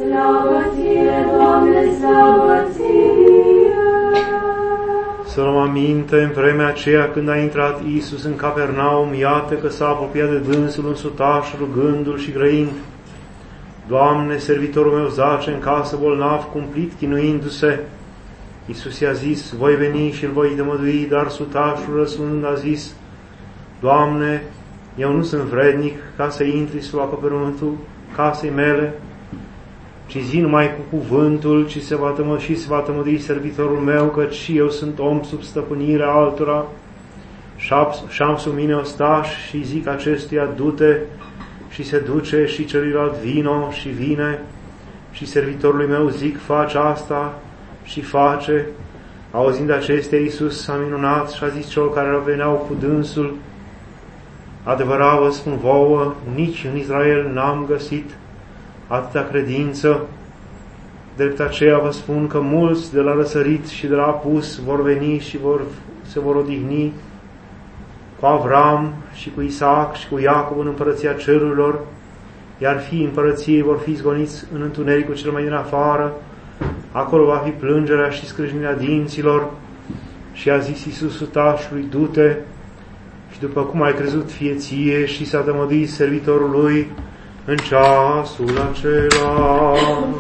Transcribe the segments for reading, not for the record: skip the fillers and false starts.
Slavă Ție, Doamne, slavă Ție! Să luăm aminte, în vremea aceea când a intrat Iisus în Capernaum, iată că s-a apropiat de dânsul un sutaș, rugându-l și grăind: Doamne, servitorul meu zace în casă bolnav, cumplit, chinuindu-se. Iisus i-a zis: voi veni și îl voi dămădui, dar sutașul răspunzând a zis: Doamne, eu nu sunt vrednic ca să intri sub acoperământul casei mele, ci zi numai cu cuvântul, și se va tămădui servitorul meu, căci și eu sunt om sub stăpânirea altora, și am sub mine ostaș, și zic acestuia: du-te, și se duce, și celuilalt: vino, și vine, și servitorului meu zic: faci asta, și face. Auzind acestea, Iisus s-a minunat și a zis celor care veneau cu dânsul: adevărat vă spun vouă, nici în Israel n-am găsit atâta credință. Drept aceea vă spun că mulți de la răsărit și de la apus vor veni și se vor odihni cu Avram și cu Isaac și cu Iacov în împărăția cerurilor, iar fiii împărăției vor fi zgoniți în întunericul cel mai din afară. Acolo va fi plângerea și scrâșnirea dinților. Și a zis Iisus sutașului: du-te, și după cum ai crezut fie ție. Și s-a tămăduit servitorul lui în ceasul acela.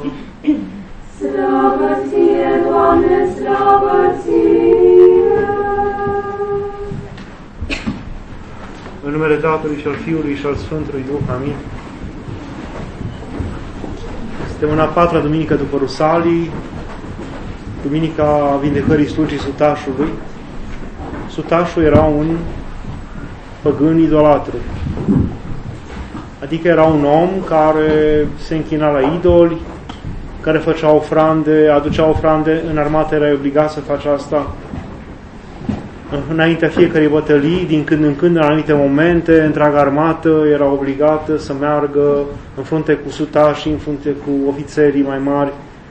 Slavă Ție, Doamne, slavă Ție! În numele Tatălui și al Fiului și al Sfântului Duh, amin. Suntem în a patra duminică după Rusalii, duminica vindecării slugii sutașului. Sutașul era un păgân idolatru, adică era un om care se închina la idoli, care făcea ofrande, aducea ofrande. În armată era obligat să facă asta. Înaintea fiecărei bătălii, din când în când, în anumite momente, întreaga armată era obligată să meargă în frunte cu sutașii, în frunte cu ofițerii mai mari,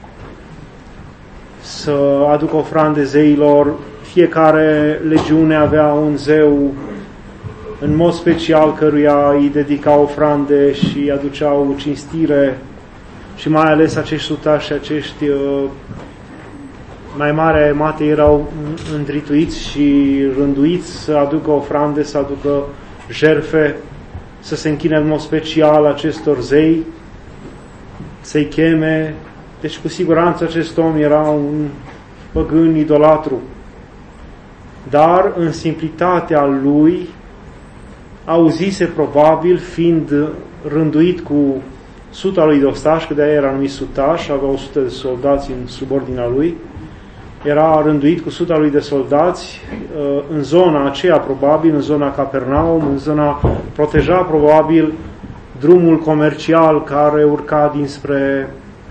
să aducă ofrande zeilor. Fiecare legiune avea un zeu în mod special căruia îi dedica ofrande și aduceau cinstire, și mai ales acești sutași, acești mai mari armate erau îndrituiți și rânduiți să aducă ofrande, să aducă jertfe, să se închine în mod special acestor zei, să-i cheme. Deci cu siguranță acest om era un păgân idolatru. Dar în simplitatea lui auzise probabil, fiind rânduit cu suta lui de ostași, că de-aia era numit sutaș, avea 100 de soldați în subordinea lui, era rânduit cu suta lui de soldați în zona aceea, probabil, în zona Capernaum, în zona, proteja probabil drumul comercial care urca dinspre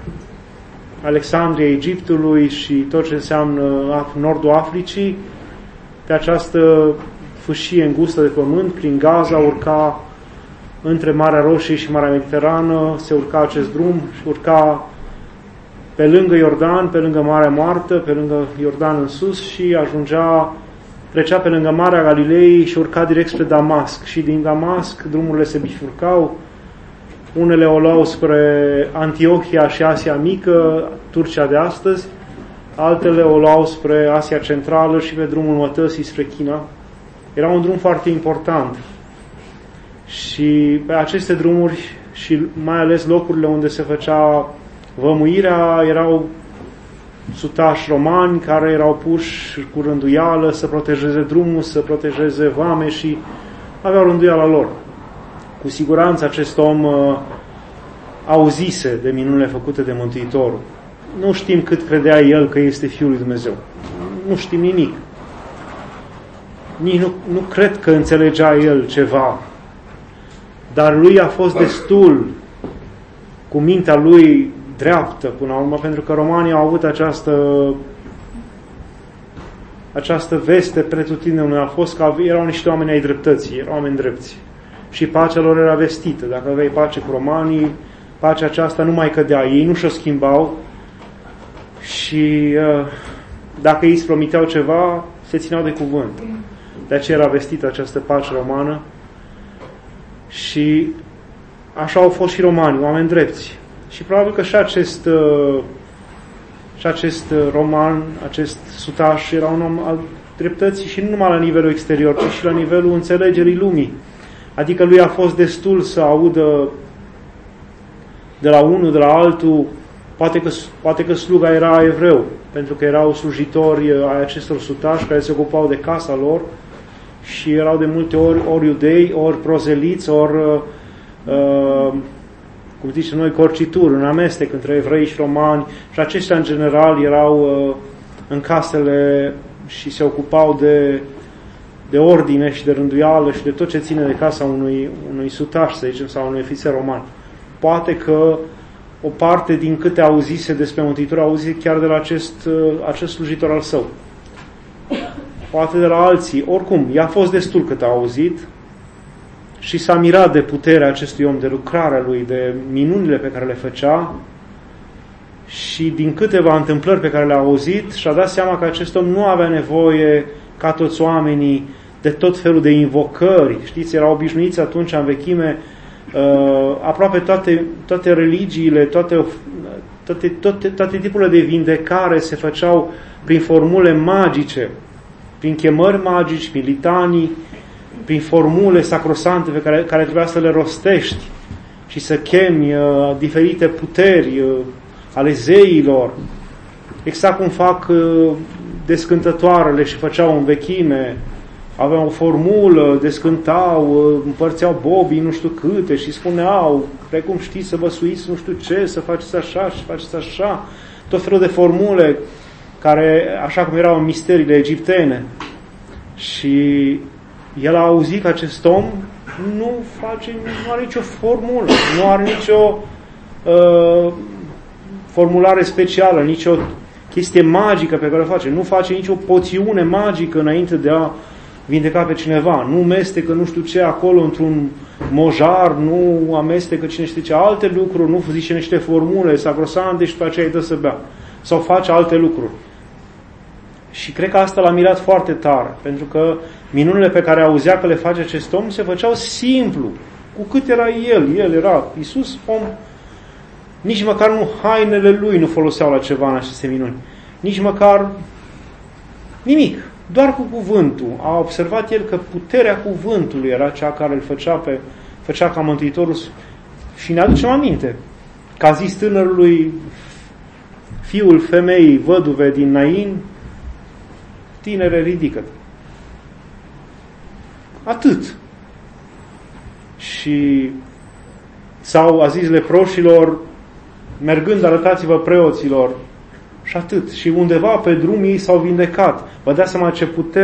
Alexandria Egiptului și tot ce înseamnă nordul Africii. Pe această fâșie îngustă de pământ, prin Gaza, urca între Marea Roșie și Marea Mediterană, se urca acest drum și urca pe lângă Iordan, pe lângă Marea Moartă, pe lângă Iordan în sus, și trecea pe lângă Marea Galilei și urca direct spre Damasc. Și din Damasc drumurile se bifurcau, unele o luau spre Antiohia și Asia Mică, Turcia de astăzi, altele o luau spre Asia Centrală și pe drumul Mătăsii spre China. Era un drum foarte important. Și pe aceste drumuri și mai ales locurile unde se făcea vămuirea erau sutași romani care erau puși cu rânduială să protejeze drumul, să protejeze vame, și aveau rânduiala lor. Cu siguranță acest om auzise de minunile făcute de Mântuitorul. Nu știm cât credea el că este Fiul lui Dumnezeu. Nu știm nimic. Nici nu cred că înțelegea el ceva. Dar lui a fost destul, cu mintea lui dreaptă până la urmă, pentru că romanii au avut această veste pretutindeni. A fost că erau niște oameni ai dreptății, erau oameni drepți. Și pacea lor era vestită. Dacă aveai pace cu romanii, pacea aceasta nu mai cădea. Ei nu și-o schimbau și dacă ei îți promiteau ceva, se țineau de cuvânt. De aceea era vestită această pace romană. Și așa au fost și romanii, oameni drepți. Și probabil că și acest roman, acest sutaș era un om al dreptății și nu numai la nivelul exterior, ci și la nivelul înțelegerii lumii. Adică lui a fost destul să audă de la unul, de la altul, poate că sluga era evreu, pentru că erau slujitori ai acestor sutași care se ocupau de casa lor și erau de multe ori iudei, ori prozeliți, ori, cum zicem noi, corcituri, un amestec între evrei și romani, și aceștia în general erau în casele și se ocupau de ordine și de rânduială și de tot ce ține de casa unui sutaș, să zicem, sau unui ofițer roman. Poate că o parte din câte auzise despre Mântuitorul auzise chiar de la acest slujitor al său. Poate de la alții. Oricum, i-a fost destul cât a auzit și s-a mirat de puterea acestui om, de lucrarea lui, de minunile pe care le făcea și din câteva întâmplări pe care le-a auzit și-a dat seama că acest om nu avea nevoie, ca toți oamenii, de tot felul de invocări. Știți, erau obișnuiți atunci în vechime, aproape toate religiile, toate tipurile de vindecare se făceau prin formule magice, prin chemări magici, prin litanii, prin formule sacrosante pe care trebuia să le rostești și să chemi diferite puteri ale zeilor, exact cum fac descântătoarele și făceau în vechime. Aveau o formulă, descântau, împărțeau bobii nu știu câte și spuneau, precum știți să vă suiți nu știu ce, să faceți așa și faceți așa, tot felul de formule care, așa cum erau în misteriile egiptene. Și el a auzit că acest om nu are nicio formulă, nu are nicio formulare specială, nicio chestie magică pe care o face, nu face nicio poțiune magică înainte de a vindeca pe cineva, nu mestecă nu știu ce acolo într-un mojar, nu amestecă cine știe ce alte lucruri, nu zice niște formule sacrosante și după aceea îi dă să bea. Sau face alte lucruri. Și cred că asta l-a mirat foarte tare, pentru că minunile pe care auzea că le face acest om se făceau simplu, cu cât era el era Iisus, om, nici măcar nu hainele lui nu foloseau la ceva în aceste minuni, nici măcar nimic. Doar cu cuvântul. A observat el că puterea cuvântului era cea care îl făcea ca Mântuitorul. Și ne aducem aminte că a zis tânărului, fiul femeii văduve din Nain, tinere, ridică-te. Atât. Și sau a zis leproșilor, mergând arătați-vă preoților, și atât. Și undeva pe drum ei s-au vindecat. Vă dați seama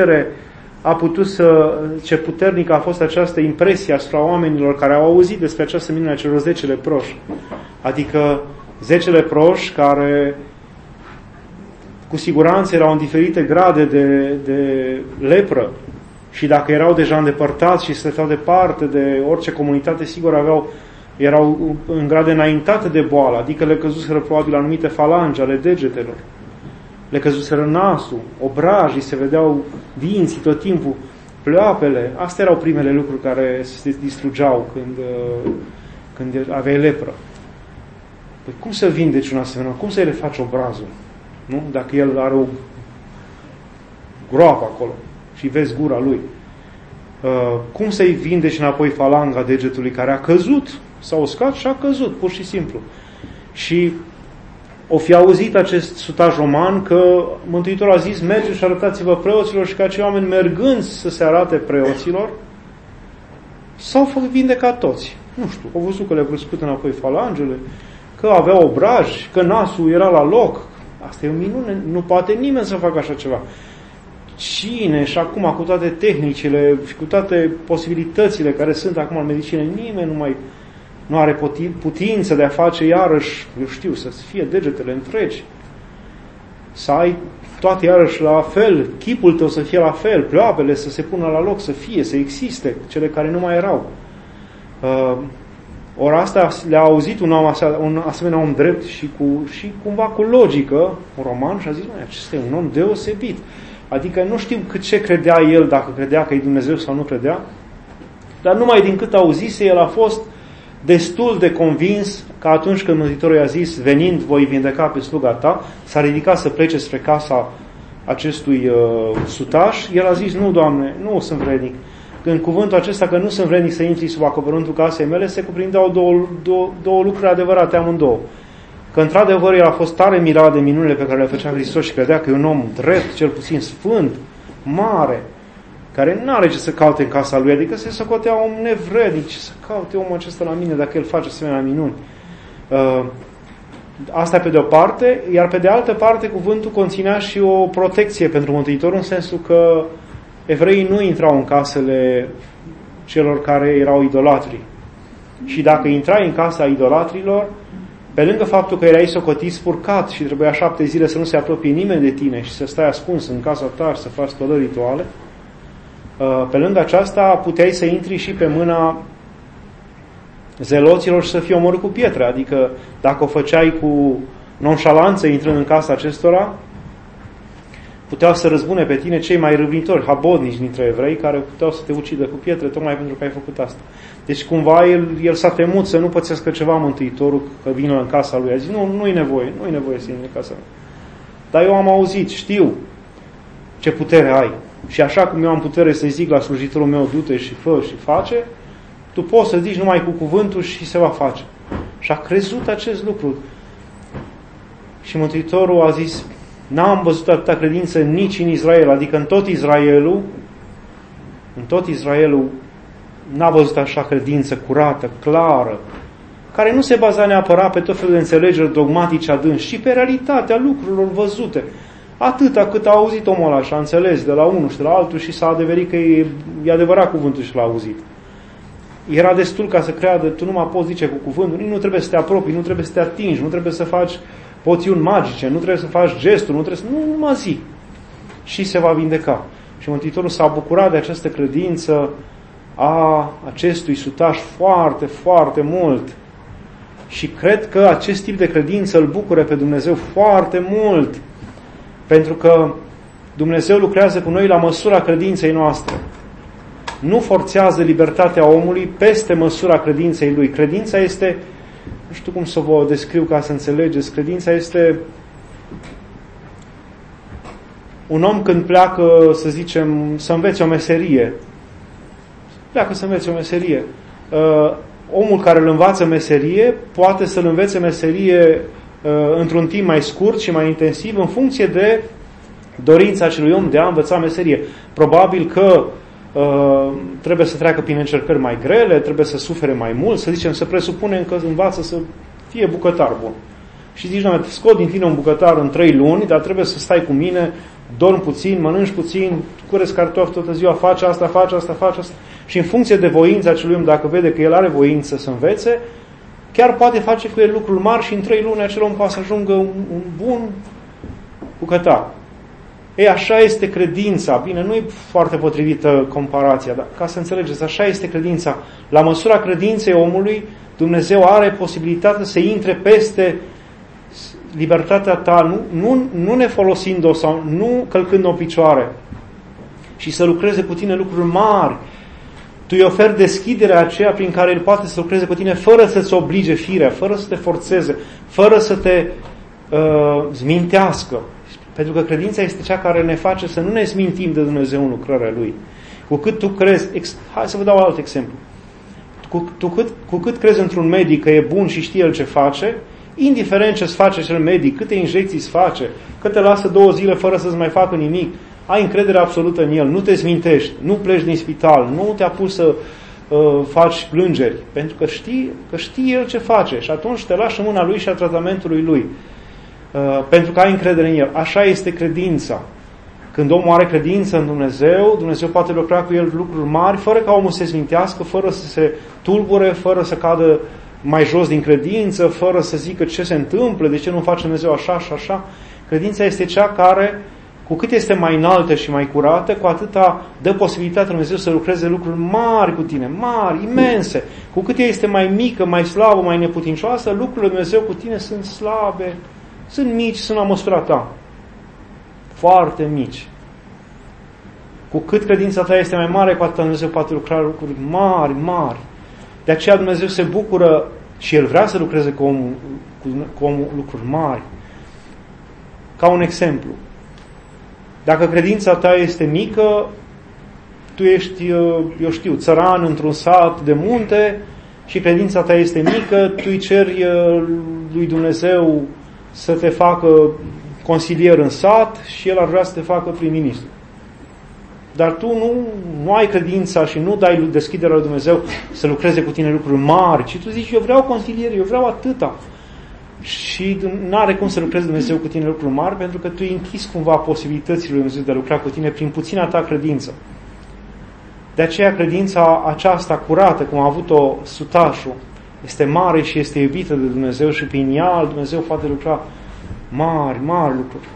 ce puternică a fost această impresie asupra oamenilor care au auzit despre această minune a celor 10 leproși. Adică 10 leproși care cu siguranță erau în diferite grade de lepră și dacă erau deja îndepărtați și stăteau departe de orice comunitate, sigur erau în grade înaintate de boală, adică le căzuseră probabil anumite falange ale degetelor, le căzuseră nasul, obrajii, se vedeau dinții tot timpul, pleoapele. Astea erau primele lucruri care se distrugeau când aveai lepră. Păi cum să vindeci un asemenea? Cum să-i refaci obrazul? Nu? Dacă el are o groapă acolo și vezi gura lui. Cum să-i vindeci înapoi falanga degetului care a căzut? S-a uscat și a căzut, pur și simplu. Și o fi auzit acest sutaș roman că Mântuitorul a zis, mergeți și arătați-vă preoților, și că acei oameni mergând să se arate preoților, s-au vindecat toți. Nu știu, au văzut că le-a bruscut înapoi falangele, că aveau obraj, că nasul era la loc. Asta e o minune, nu poate nimeni să facă așa ceva. Cine și acum cu toate tehnicile și cu toate posibilitățile care sunt acum în medicină, nimeni nu are putință de a face iarăși, eu știu, să fie degetele întregi, să ai toate iarăși la fel, chipul tău să fie la fel, pleoapele să se pună la loc, să existe, cele care nu mai erau. Ori asta le-a auzit un asemenea om drept și cumva cu logică, un roman, și a zis, acesta e un om deosebit. Adică nu știu ce credea el, dacă credea că e Dumnezeu sau nu credea, dar numai din cât auzise, el a fost destul de convins că atunci când Mântuitorul i-a zis, venind voi vindeca pe sluga ta, s-a ridicat să plece spre casa acestui sutaș, el a zis, nu, Doamne, nu sunt vrednic. Când cuvântul acesta că nu sunt vrednic să intri sub acoperimentul casei mele, se cuprindeau două lucruri adevărate amândouă. Că într-adevăr el a fost tare mirat de minunile pe care le făcea Hristos și credea că e un om drept, cel puțin sfânt, mare, care nu are ce să caute în casa lui, adică se socotea om nevrednic, ce să caute omul acesta la mine dacă el face asemenea minuni. Asta pe de o parte, iar pe de altă parte cuvântul conținea și o protecție pentru Mântuitorul, în sensul că evreii nu intrau în casele celor care erau idolatri. Și dacă intrai în casa idolatrilor, pe lângă faptul că erai socotit spurcat și trebuia 7 zile să nu se apropie nimeni de tine și să stai ascuns în casa ta și să faci spălări rituale, pe lângă aceasta puteai să intri și pe mâna zeloților și să fii omorât cu pietre. Adică dacă o făceai cu nonșalanță intrând în casa acestora, puteau să răzbune pe tine cei mai râvnitori, habodnici dintre evrei, care puteau să te ucidă cu pietre tocmai pentru că ai făcut asta. Deci cumva el s-a temut să nu pățească ceva Mântuitorul că vină în casa lui. A zis, nu-i nevoie să intri în casa mea. Dar eu am auzit, știu ce putere ai. Și așa cum eu am putere să zic la slujitorul meu, du-te și fă și face, tu poți să zici numai cu cuvântul și se va face. Și a crezut acest lucru. Și Mântuitorul a zis, n-am văzut atâta credință nici în Israel, adică în tot Israelul n-a văzut așa credință curată, clară, care nu se baza neapărat pe tot felul de înțelegeri dogmatice adânci, ci pe realitatea lucrurilor văzute. Atâta cât a auzit omul ăla și a înțeles de la unul și de la altul și s-a adeverit că e adevărat cuvântul și l-a auzit. Era destul ca să creadă, tu nu mă poți zice cu cuvântul, nu trebuie să te apropii, nu trebuie să te atingi, nu trebuie să faci poțiuni magice, nu trebuie să faci gesturi, nu mă zi. Și se va vindeca. Și Mântuitorul s-a bucurat de această credință a acestui sutaș foarte, foarte mult. Și cred că acest tip de credință îl bucură pe Dumnezeu foarte mult. Pentru că Dumnezeu lucrează cu noi la măsura credinței noastre. Nu forțează libertatea omului peste măsura credinței lui. Credința este, nu știu cum să vă descriu ca să înțelegeți, credința este un om când pleacă, să zicem, să învețe o meserie. Pleacă să învețe o meserie. Omul care îl învață meserie poate să-l învețe meserie într-un timp mai scurt și mai intensiv în funcție de dorința acelui om de a învăța meserie. Probabil că trebuie să treacă prin încercări mai grele, trebuie să sufere mai mult, să zicem, să presupunem că învață să fie bucătar bun. Și zici, doamne, scot din tine un bucătar în 3 luni, dar trebuie să stai cu mine, dormi puțin, mănânci puțin, curăți cartofi toată ziua, faci asta. Și în funcție de voința acelui om, dacă vede că el are voință să învețe, chiar poate face cu el lucruri mari și în 3 luni acel om poate să ajungă un bun bucătar. Ei, așa este credința. Bine, nu e foarte potrivită comparația, dar ca să înțelegeți, așa este credința. La măsura credinței omului, Dumnezeu are posibilitatea să intre peste libertatea ta, nu ne folosind-o sau nu călcând-o în picioare, și să lucreze cu tine lucruri mari. Tu îi oferi deschiderea aceea prin care El poate să lucreze cu tine fără să-ți oblige firea, fără să te forțeze, fără să te zmintească. Pentru că credința este cea care ne face să nu ne zmintim de Dumnezeu în lucrarea Lui. Cu cât tu crezi, hai să vă dau alt exemplu. Cu cât crezi într-un medic că e bun și știe el ce face, indiferent ce îți face acel medic, câte injecții îți face, că te lasă 2 zile fără să-ți mai facă nimic, ai încredere absolută în el, nu te zmintești, nu pleci din spital, nu te apuci să faci plângeri, pentru că știi el ce face și atunci te lași în mâna lui și a tratamentului lui. Pentru că ai încredere în el. Așa este credința. Când omul are credință în Dumnezeu, Dumnezeu poate lucra cu el lucruri mari, fără ca omul să se zmintească, fără să se tulbure, fără să cadă mai jos din credință, fără să zică ce se întâmplă, de ce nu face Dumnezeu așa și așa. Credința este cea care, cu cât este mai înaltă și mai curată, cu atâta dă posibilitatea Dumnezeu să lucreze lucruri mari cu tine, mari, imense. Cu cât ea este mai mică, mai slabă, mai neputincioasă, lucrurile Dumnezeu cu tine sunt slabe, sunt mici, sunt la măsura ta. Foarte mici. Cu cât credința ta este mai mare, cu atât Dumnezeu poate lucra lucruri mari, mari. De aceea Dumnezeu se bucură și El vrea să lucreze cu omul lucruri mari. Ca un exemplu. Dacă credința ta este mică, tu ești, eu știu, țăran într-un sat de munte și credința ta este mică, tu îi ceri lui Dumnezeu să te facă consilier în sat și El ar vrea să te facă prim-ministru. Dar tu nu ai credința și nu dai deschiderea lui Dumnezeu să lucreze cu tine lucruri mari, ci tu zici, eu vreau consilier, eu vreau atâta. Și nu are cum să lucreze Dumnezeu cu tine lucruri mari, pentru că tu îi închizi cumva posibilitățile lui Dumnezeu de a lucra cu tine prin puțina ta credință. De aceea credința aceasta curată, cum a avut-o sutașul, este mare și este iubită de Dumnezeu și prin ea Dumnezeu poate lucra mari lucruri.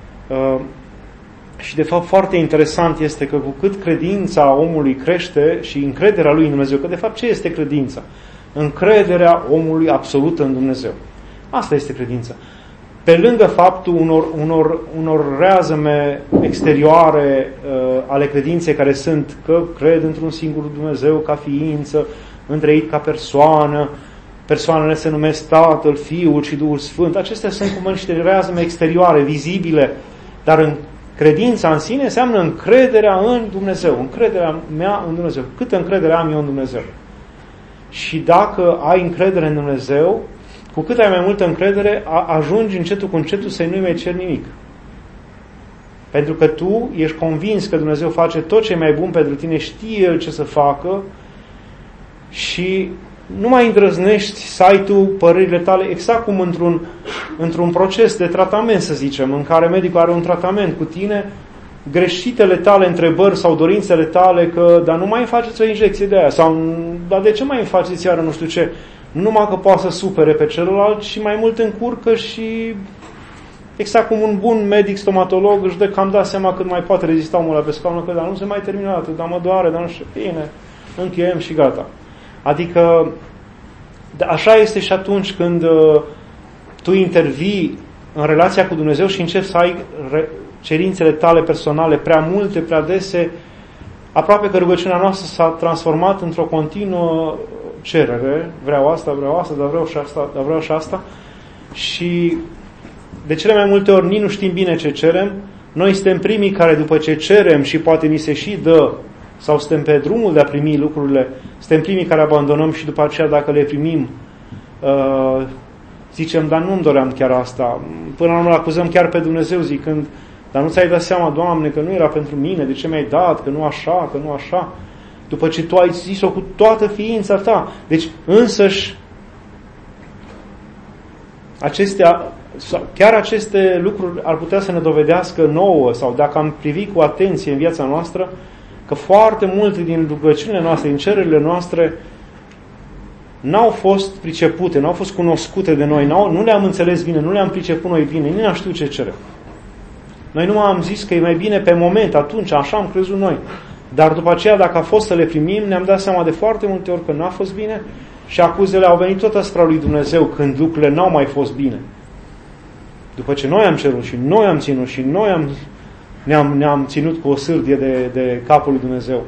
Și de fapt foarte interesant este că cu cât credința omului crește și încrederea lui în Dumnezeu, că de fapt ce este credința? Încrederea omului absolută în Dumnezeu. Asta este credința. Pe lângă faptul unor reazăme exterioare ale credinței care sunt că cred într-un singur Dumnezeu ca ființă, întreit ca persoană, persoanele se numesc Tatăl, Fiul și Duhul Sfânt. Acestea sunt cum niște reazăme exterioare, vizibile, dar în credința în sine înseamnă încrederea în Dumnezeu, încrederea mea în Dumnezeu. Câtă încredere am eu în Dumnezeu? Și dacă ai încredere în Dumnezeu, cu cât ai mai multă încredere, ajungi încetul cu încetul să-i nu mai ceri nimic. Pentru că tu ești convins că Dumnezeu face tot ce e mai bun pentru tine, știe El ce să facă și nu mai îndrăznești să ai tu părerile tale, exact cum într-un proces de tratament, să zicem, în care medicul are un tratament cu tine, greșitele tale întrebări sau dorințele tale că, dar nu mai faceți o injecție de aia, sau, dar de ce mai faceți iară nu știu ce, numai că poate să supere pe celălalt și mai mult încurcă și exact cum un bun medic stomatolog își dă cam da seama cât mai poate rezista omul ăla pe scaună, că dar nu se mai termină atât, dar mă doare, dar nu știu, bine, încheiem și gata. Adică așa este și atunci când tu intervii în relația cu Dumnezeu și începi să ai cerințele tale personale prea multe, prea dese, aproape că rugăciunea noastră s-a transformat într-o continuă cerere, vreau asta, dar vreau și asta, și de cele mai multe ori nici nu știm bine ce cerem. Noi suntem primii care după ce cerem și poate ni se și dă, sau suntem pe drumul de a primi lucrurile, suntem primii care abandonăm și după aceea dacă le primim zicem, dar nu-mi doream chiar asta. Până la urmă acuzăm chiar pe Dumnezeu zicând, dar nu ți-ai dat seama, Doamne, că nu era pentru mine, de ce mi-ai dat, că nu așa. După ce tu ai zis-o cu toată ființa ta. Deci însăși chiar aceste lucruri ar putea să ne dovedească nouă, sau dacă am privit cu atenție în viața noastră, că foarte multe din rugăciunile noastre, din cererile noastre, n-au fost pricepute, n-au fost cunoscute de noi, nu le-am înțeles bine, nu le-am priceput noi bine, nici n-am știut ce cerem. Noi nu am zis că e mai bine pe moment, atunci, așa am crezut noi. Dar după aceea, dacă a fost să le primim, ne-am dat seama de foarte multe ori că n-a fost bine și acuzele au venit tot asupra lui Dumnezeu când lucrurile n-au mai fost bine. După ce noi am cerut și noi am ținut și noi ne-am ținut cu o sârdie de capul lui Dumnezeu.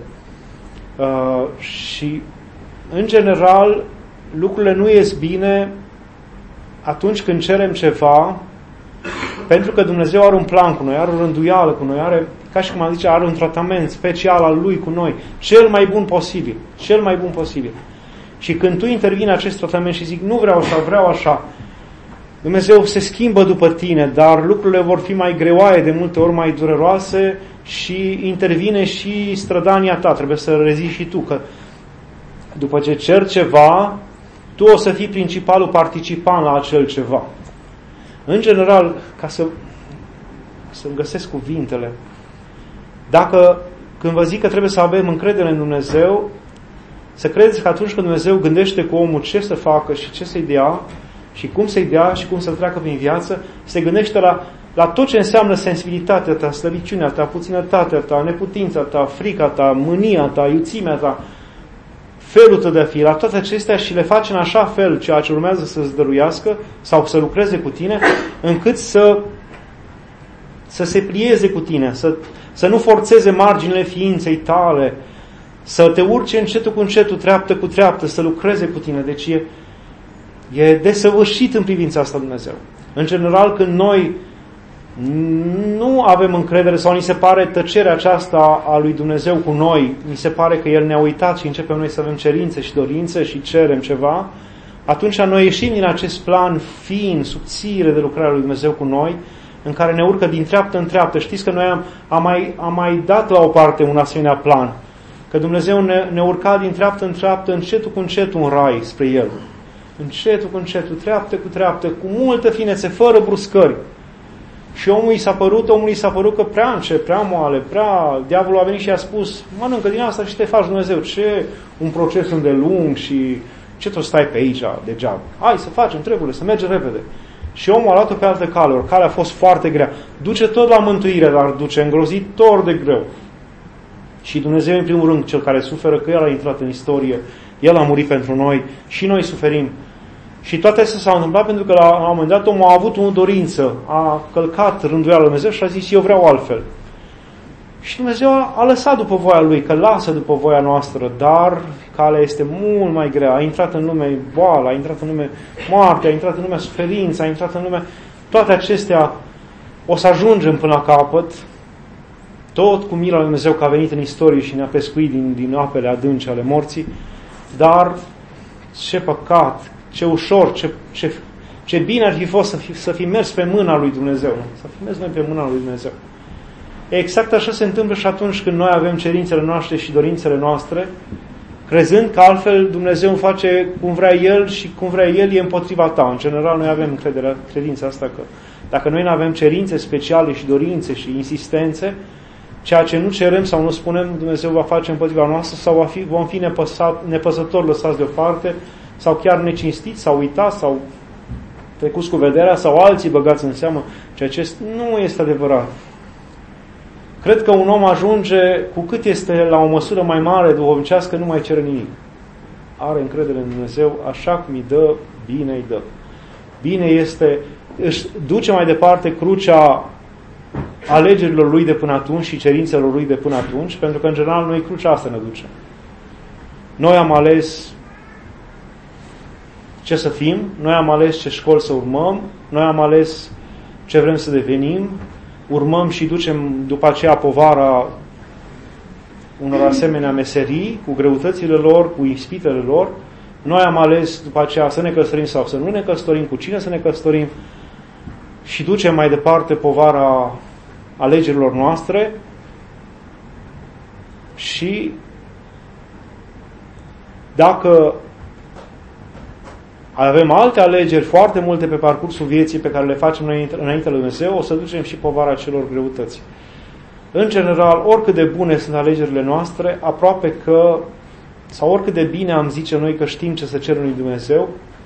Și, în general, lucrurile nu ies bine atunci când cerem ceva, pentru că Dumnezeu are un plan cu noi, are o rânduială cu noi, are, ca și cum am zice, are un tratament special al Lui cu noi, cel mai bun posibil. Și când tu intervii în acest tratament și zic, nu vreau așa, vreau așa, Dumnezeu se schimbă după tine, dar lucrurile vor fi mai greoaie, de multe ori mai dureroase și intervine și strădania ta, trebuie să reziști și tu, că după ce ceri ceva, tu o să fii principalul participant la acel ceva. În general, ca să-mi găsesc cuvintele, când vă zic că trebuie să avem încredere în Dumnezeu, să credeți că atunci când Dumnezeu gândește cu omul ce să facă și ce să-i dea, și cum să-i dea și cum să-l treacă prin viață, se gândește la tot ce înseamnă sensibilitatea ta, slăbiciunea ta, puținătatea ta, neputința ta, frica ta, mânia ta, iuțimea ta, felul tău de a fi, la toate acestea și le face în așa fel ceea ce urmează să-ți dăruiască sau să lucreze cu tine, încât să se plieze cu tine, să nu forțeze marginile ființei tale, să te urce încetul cu încetul, treaptă cu treaptă, să lucreze cu tine. Deci e desăvârșit în privința asta Dumnezeu. În general, când noi nu avem încredere sau ni se pare tăcerea aceasta a lui Dumnezeu cu noi, ni se pare că El ne-a uitat și începem noi să avem cerințe și dorințe și cerem ceva, atunci noi ieșim din acest plan fin, subțire de lucrarea lui Dumnezeu cu noi, în care ne urcă din treaptă în treaptă. Știți că noi am mai dat la o parte un asemenea plan, că Dumnezeu ne urca din treaptă în treaptă, încetul cu încetul în rai spre El. Încetul cu încetul, treaptă cu treaptă, cu multă finețe, fără bruscări. Și omului s-a părut că prea încet, prea moale, diavolul a venit și a spus, mănâncă din asta și te faci Dumnezeu. Ce un proces îndelung și ce tot stai pe aici degeaba? Hai să facem treburile, să mergem repede. Și omul a luat-o pe altă cale, calea a fost foarte grea. Duce tot la mântuire, dar duce îngrozitor de greu. Și Dumnezeu, în primul rând, cel care suferă, că El a intrat în istorie, El a murit pentru noi și noi suferim. Și toate astea s-au întâmplat pentru că la un moment dat omul a avut o dorință, a călcat rânduiala lui Dumnezeu și a zis, eu vreau altfel. Și Dumnezeu a lăsat după voia Lui, că lasă după voia noastră, dar calea este mult mai grea. A intrat în lume boală, a intrat în lume moarte, a intrat în lume suferință, a intrat în lume... Toate acestea o să ajungem până la capăt, tot cu mila lui Dumnezeu că a venit în istorie și ne-a pescuit din apele adânci ale morții, dar ce păcat, ce ușor, ce bine ar fi fost să fi mers pe mâna lui Dumnezeu, nu? Să fi mers noi pe mâna lui Dumnezeu. Exact așa se întâmplă și atunci când noi avem cerințele noastre și dorințele noastre, crezând că altfel Dumnezeu face cum vrea El și cum vrea El e împotriva ta. În general noi avem credința asta că dacă noi nu avem cerințe speciale și dorințe și insistențe, ceea ce nu cerem sau nu spunem, Dumnezeu va face împotriva noastră sau vom fi nepăsători lăsați deoparte sau chiar necinstiți sau uitați sau trecuți cu vederea sau alții băgați în seamă, ceea ce nu este adevărat. Cred că un om ajunge, cu cât este la o măsură mai mare duhovnicească, nu mai cere nimic. Are încredere în Dumnezeu, așa cum îi dă, bine îi dă. Bine este, își duce mai departe crucea alegerilor lui de până atunci și cerințelor lui de până atunci, pentru că în general noi crucea asta ne duce. Noi am ales ce să fim, noi am ales ce școli să urmăm, noi am ales ce vrem să devenim, urmăm și ducem după aceea povara unor asemenea meserii, cu greutățile lor, cu ispitele lor. Noi am ales după aceea să ne căsătorim sau să nu ne căsătorim, cu cine să ne căsătorim și ducem mai departe povara alegerilor noastre și dacă avem alte alegeri foarte multe pe parcursul vieții pe care le facem noi înainte lui Dumnezeu, o să ducem și povara celor greutăți. În general, oricât de bune sunt alegerile noastre, aproape că, sau oricât de bine am zice noi că știm ce să cerem lui Dumnezeu,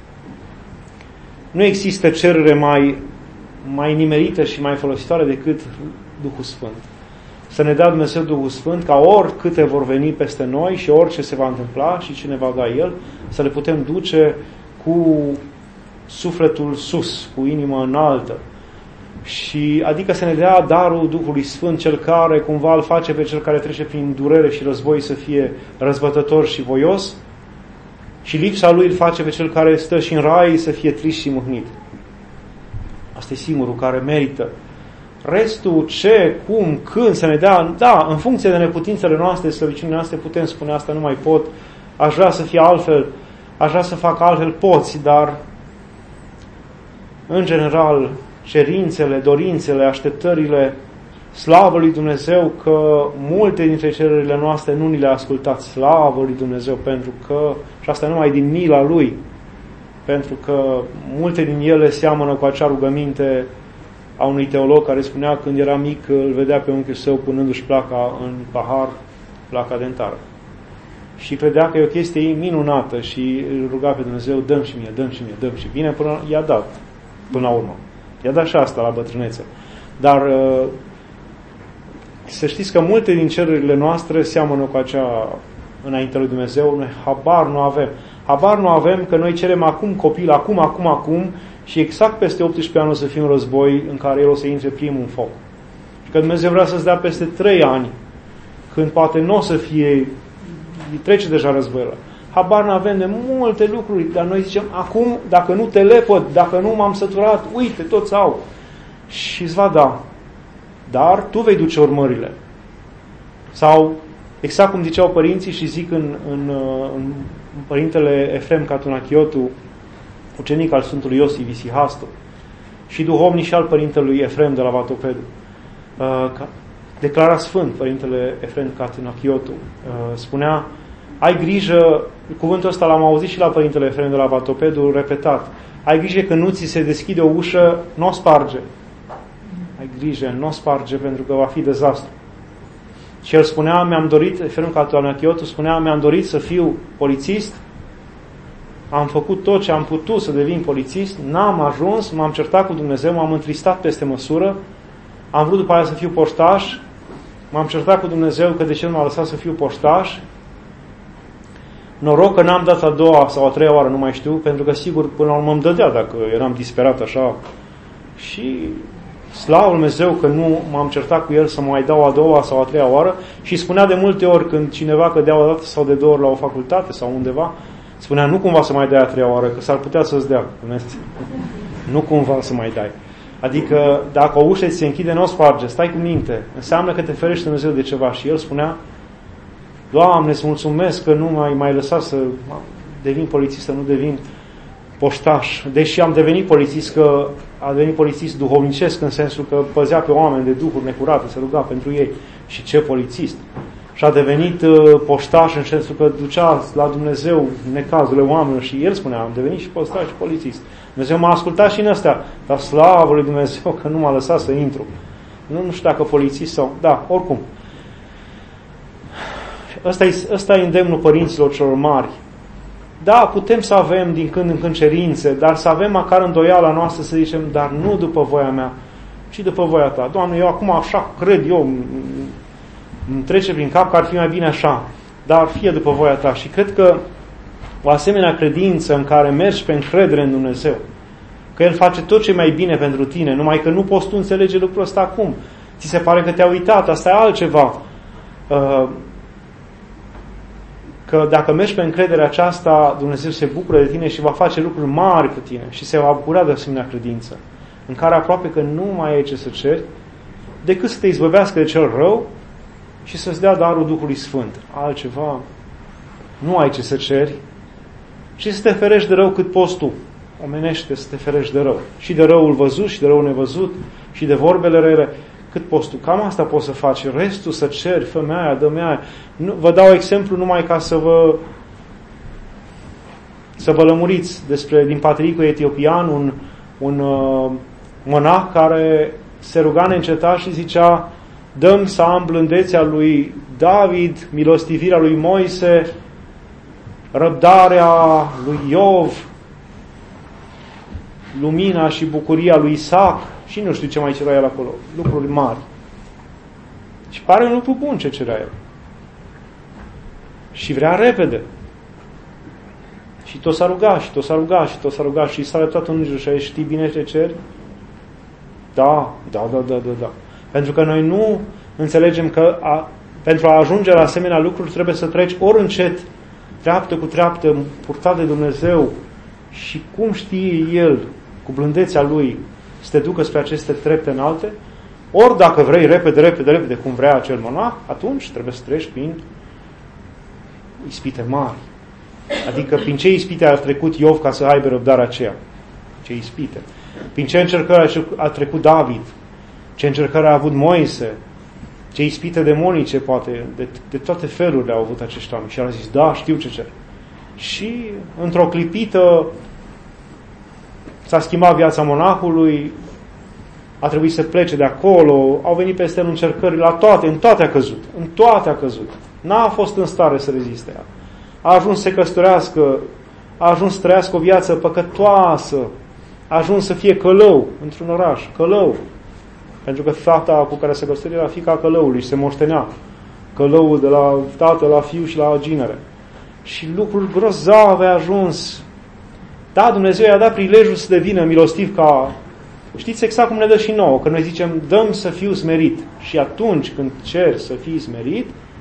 nu există cerere mai nimerită și mai folositoare decât Duhul Sfânt. Să ne dea Dumnezeu Duhul Sfânt ca oricâte vor veni peste noi și orice se va întâmpla și ce ne va da El, să le putem duce cu sufletul sus, cu inima înaltă. Și adică să ne dea darul Duhului Sfânt, cel care cumva îl face pe cel care trece prin durere și război să fie răzbătător și voios, și lipsa lui îl face pe cel care stă și în rai să fie trist și mâhnit. Asta e singurul care merită. Restul, ce, cum, când să ne dea, da, în funcție de neputințele noastre, slăbiciunile noastre, putem spune asta nu mai pot, aș vrea să fie altfel, aș vrea să fac altfel, poți, dar în general cerințele, dorințele, așteptările, slavă lui Dumnezeu că multe dintre cererile noastre nu ni le-a ascultat, slavă lui Dumnezeu, pentru că, și asta numai din mila Lui, pentru că multe din ele seamănă cu acea rugăminte a unui teolog care spunea când era mic, îl vedea pe unchiul său punându-și placa în pahar, placa dentară. Și credea că e o chestie minunată și îl ruga pe Dumnezeu, dăm și mie, dăm și mie, dăm și bine, până i-a dat, până la urmă. I-a dat și asta la bătrânețe. Dar să știți că multe din cererile noastre seamănă cu acea înainte lui Dumnezeu, noi habar nu avem. Habar nu avem că noi cerem acum copil, acum și exact peste 18 ani o să fim în război în care el o să intre primul în foc. Și că Dumnezeu vrea să-ți dea peste 3 ani, când poate nu o să fie trece deja războiul ăla. Habar n-avem de multe lucruri, dar noi zicem, acum, dacă nu te lepăd, dacă nu m-am săturat, uite, toți au. Și îți va da. Dar tu vei duce urmările. Sau, exact cum ziceau părinții și zic în părintele Efrem Catunachiotu, ucenic al Sfântului Iosif Isihastu, și duhovnic și al părintelui Efrem de la Vatopedu. Declara sfânt părintele Efrem Catunachiotu. Spunea, ai grijă, cuvântul ăsta l-am auzit și la părintele Efrem de la Vatopedu, repetat, ai grijă că nu ți se deschide o ușă, nu o sparge. Ai grijă, nu o sparge pentru că va fi dezastru. Și el spunea, mi-am dorit, Efrem Catunachiotu spunea, mi-am dorit să fiu polițist, am făcut tot ce am putut să devin polițist, n-am ajuns, m-am certat cu Dumnezeu, m-am întristat peste măsură, am vrut după aia să fiu poștaș, m-am certat cu Dumnezeu că de ce nu m-a lăsat să fiu poștaș. Noroc că n-am dat a doua sau a treia oară, nu mai știu, pentru că sigur până la urmă îmi dădea dacă eram disperat așa. Și slavă Lui Dumnezeu că nu m-am certat cu el să mai dau a doua sau a treia oară și spunea de multe ori când cineva cădea o dată sau de două ori la o facultate sau undeva, spunea nu cumva să mai dai a treia oară, că s-ar putea să-ți dea. Nu cumva să mai dai. Adică dacă o ușă ți se închide, nu o sparge, stai cu minte. Înseamnă că te ferește Dumnezeu de ceva. Și el spunea, Doamne, îți mulțumesc că nu m-ai lăsat să devin polițist, să nu devin poștaș. Deși am devenit polițist, că a devenit polițist duhovnicesc în sensul că păzea pe oameni de duhuri necurate, se ruga pentru ei. Și ce polițist! Și a devenit poștaș în sensul că ducea la Dumnezeu necazurile oamenilor și el spunea, am devenit și poștaș și polițist. Dumnezeu m-a ascultat și în astea, dar slavă lui Dumnezeu că nu m-a lăsat să intru. Nu știu dacă polițist sau... Da, oricum. Ăsta e îndemnul părinților celor mari. Da, putem să avem din când în când cerințe, dar să avem măcar îndoiala noastră să zicem, dar nu după voia mea, ci după voia ta. Doamne, eu acum așa cred eu, îmi trece prin cap că ar fi mai bine așa, dar fie după voia ta. Și cred că o asemenea credință în care mergi pe încredere în Dumnezeu, că El face tot ce mai bine pentru tine, numai că nu poți tu înțelege lucrul ăsta acum. Ți se pare că te-a uitat, asta e altceva. Că dacă mergi pe încrederea aceasta, Dumnezeu se bucură de tine și va face lucruri mari cu tine și se va bucura de asemenea credință, în care aproape că nu mai ai ce să ceri, decât să te izbăvească de cel rău și să-ți dea darul Duhului Sfânt. Altceva nu ai ce să ceri și să te ferești de rău cât poți tu. Omenește să te ferești de rău. Și de răul văzut și de răul nevăzut și de vorbele rele cât poți tu. Cam asta poți să faci. Restul să ceri, fă-mi aia, dă-mi aia. Nu, vă dau exemplu numai ca să vă lămuriți din patriarhul etiopian, un monah care se ruga neîncetat și zicea, dăm să am blândețea lui David, milostivirea lui Moise, răbdarea lui Iov, lumina și bucuria lui Isaac și nu știu ce mai cerea el acolo. Lucruri mari. Și pare un lucru bun ce cerea el. Și vrea repede. Și tot s-a rugat, și tot s-a rugat, și tot s-a rugat și s-a arătat un îngerul și a zis, știi bine ce ceri? Da. Pentru că noi nu înțelegem că pentru a ajunge la asemenea lucruri trebuie să treci ori încet, treaptă cu treaptă, purtat de Dumnezeu și cum știe El, cu blândețea Lui, să te ducă spre aceste trepte înalte, ori dacă vrei repede, cum vrea acel monah, atunci trebuie să treci prin ispite mari. Adică prin ce ispite a trecut Iov ca să aibă răbdarea aceea? Ce ispite? Prin ce încercări a trecut David? Ce încercări a avut Moise? Ce ispite demonice, poate, de toate felurile au avut acești oameni. Și el a zis, da, știu ce cer. Și într-o clipită s-a schimbat viața monahului, a trebuit să plece de acolo, au venit peste el încercări în toate a căzut. N-a fost în stare să reziste. A ajuns să se căsătorească, a ajuns să trăiască o viață păcătoasă, a ajuns să fie călău într-un oraș, călău. Pentru că fata cu care se căsătorea era fiica călăului și se moștenea. Călăul de la tată la fiu și la ginere. Și lucruri grozave a ajuns. Da, Dumnezeu i-a dat prilejul să devină milostiv ca... Știți exact cum ne dă și nouă, că noi zicem, dăm să fiu smerit. Și atunci când cer să fii smerit,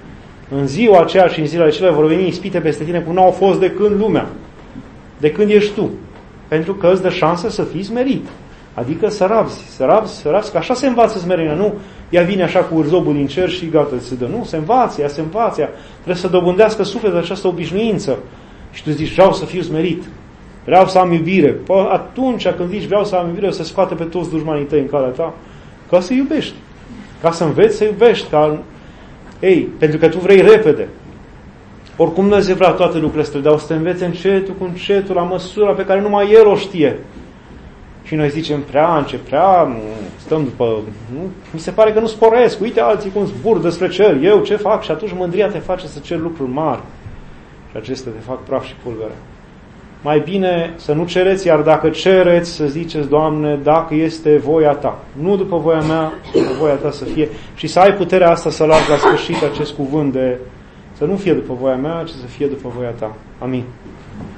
În ziua aceea și în zilele acelea vor veni ispite peste tine cum n-au fost de când lumea, de când ești tu. Pentru că îți dă șansă să fii smerit. Adică să rabzi, că așa se învață smerenia, nu? Ea vine așa cu urzobul din cer și gata, se dă. Nu, se învață, trebuie să dobândească sufletul această obișnuință. Și tu zici, vreau să fiu smerit, vreau să am iubire. Atunci când zici, vreau să am iubire, o să scoate pe toți dușmanii tăi în calea ta, ca să iubești, ca să înveți să iubești, pentru că tu vrei repede. Oricum Dumnezeu vrea toate lucrurile astea, dar o să te învețe încetul cu încetul, la măsura pe care numai El o știe. Și noi zicem, stăm după, nu? Mi se pare că nu sporesc, uite alții cum zbur despre cer, eu ce fac? Și atunci mândria te face să ceri lucruri mari. Și acestea te fac praf și pulbere. Mai bine să nu cereți, iar dacă cereți, să ziceți, Doamne, dacă este voia Ta. Nu după voia mea, după voia Ta să fie. Și să ai puterea asta să lași la sfârșit acest cuvânt de să nu fie după voia mea, ci să fie după voia Ta. Amin.